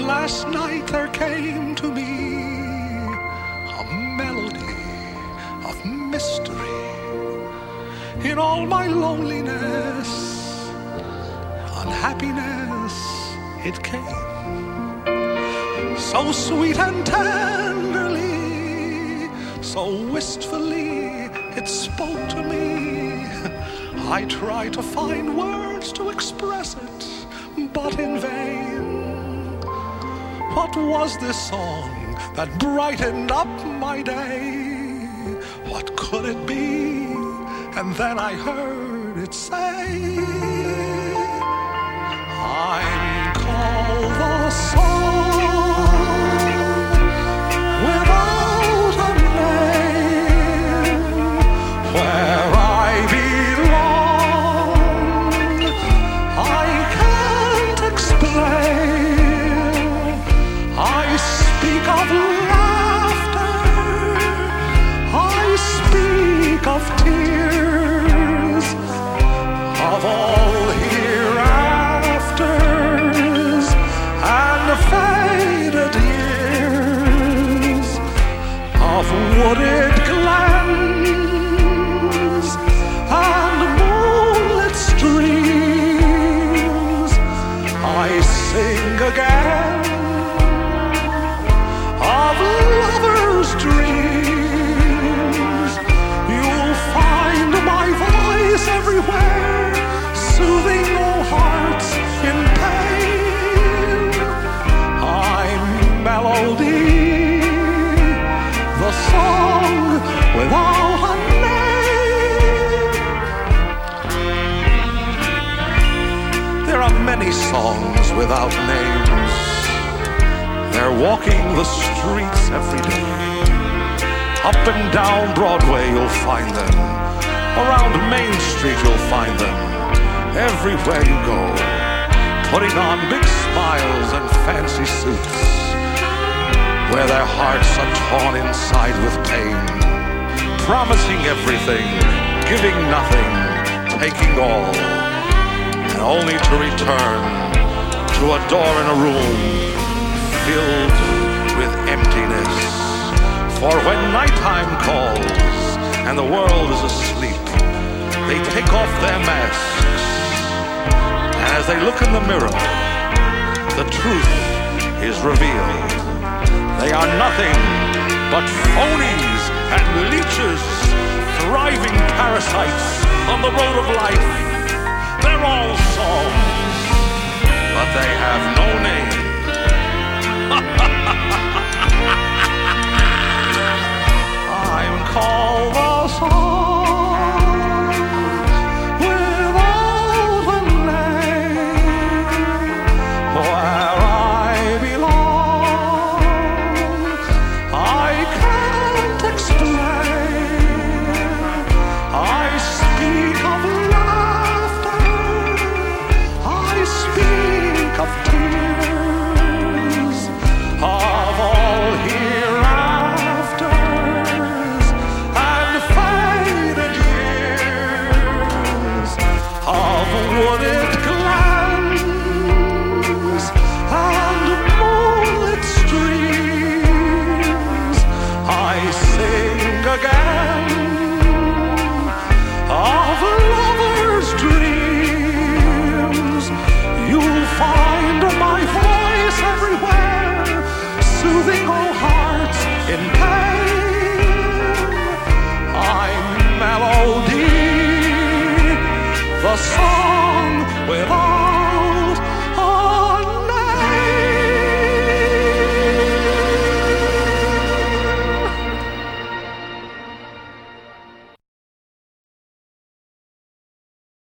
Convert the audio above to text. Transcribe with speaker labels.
Speaker 1: last night there came to me a melody of mystery. In all my loneliness, unhappiness, it came so sweet and tenderly, so wistfully it spoke to me. I tried to find words to express it, but in vain. What was this song that brightened up my day? What could it be? And then I heard it say, I'm called the song without a name, where I belong I can't explain. I speak of laughter, I speak of tears, of all hereafters and faded years, of wooded glens and moonlit streams. I sing again of lovers' dreams. You'll find my voice everywhere, soothing all hearts in pain. I'm melody, the song without a name. There are many songs without names. They're walking the streets every day. Up and down Broadway you'll find them. Around Main Street you'll find them. Everywhere you go, putting on big smiles and fancy suits, where their hearts are torn inside with pain, promising everything, giving nothing, taking all, and only to return to a door in a room filled with emptiness. For when nighttime calls and the world is asleep, they take off their masks, and as they look in the mirror, the truth is revealed. They are nothing but phonies and leeches, thriving parasites on the road of life. They're all songs, but they have no name. I'm called the song without a name, where I belong I can't explain. I speak of laughter, I speak of tears, of all hereafters and faded years, of wooded glens and moonlit streams. I sing again of lovers' dreams. You'll find my voice everywhere, soothing all hearts in pain. I'm melody, the song without